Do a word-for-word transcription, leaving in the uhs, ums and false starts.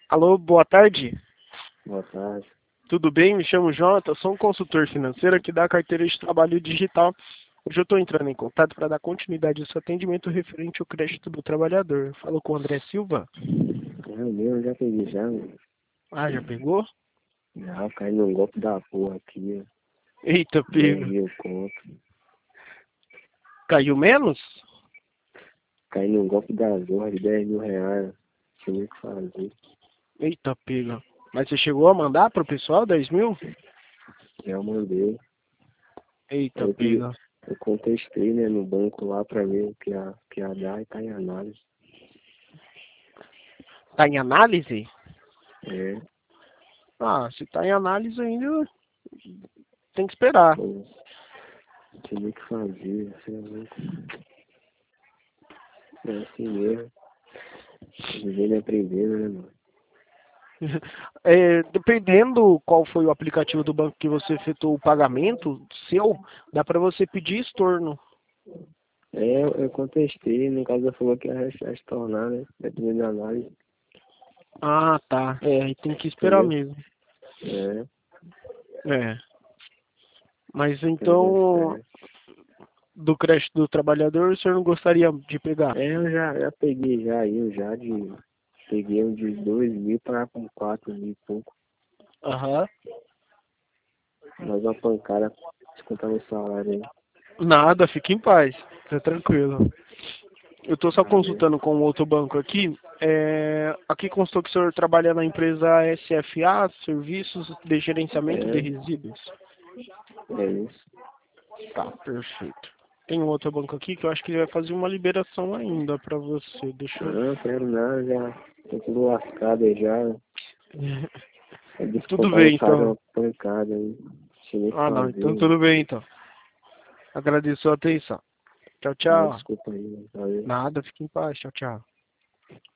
Alô, boa tarde. Boa tarde. Tudo bem? Me chamo Jonathan, sou um consultor financeiro aqui da carteira de trabalho digital. Hoje eu estou entrando em contato para dar continuidade ao seu atendimento referente ao crédito do trabalhador. Falou com o André Silva? É o meu, eu já peguei já, mano. Ah, já pegou? Já caí num golpe da porra aqui, ó. Eita, dez pega. mil conto. Caiu menos? Caí num golpe da zorra de dez mil reais. Tinha nem o que fazer. Eita, pega. Mas você chegou a mandar para o pessoal dez mil? Já mandei. Aí Eita, eu, pedi, pega. eu contestei, né, no banco lá pra ver o que ia, que ia dar e tá em análise. Tá em análise? É, Ah, se tá em análise ainda, tem que esperar. pô, não tinha nem o que fazer, você é louco. É assim mesmo. Vivendo e aprendendo, né, mano? É, dependendo qual foi o aplicativo do banco que você efetuou o pagamento seu, dá para você pedir estorno. É, eu, eu contestei, no caso ela falou que ia res- retornar, né? Dependendo da análise, Ah, tá. É, aí tem que esperar entendeu? mesmo. É, É. Mas espero dar então, certo. do crédito do trabalhador, o senhor não gostaria de pegar? É, eu já, já peguei já, eu já de. Peguei um de dois mil para com quatro mil e pouco. Aham. Mas uma pancada descontar meu salário aí. Nada, fique em paz. Tá tranquilo. Eu estou só Valeu. consultando com outro banco aqui. É, aqui constou que o senhor trabalha na empresa S F A, Serviços de Gerenciamento de É, Resíduos. é isso. Tá, perfeito. Tem um outro banco aqui que eu acho que ele vai fazer uma liberação ainda pra você. Deixa eu. Não, quero nada, já. Tô tudo lascado aí já. É Tudo descontar meu bem, salário é então. uma pancada aí. Tinha nem o que Ah, não. Então fazer. tudo bem, então. Agradeço a atenção. Tchau, Ah, tchau. desculpa aí, valeu. Nada, fique em paz. Tchau, tchau.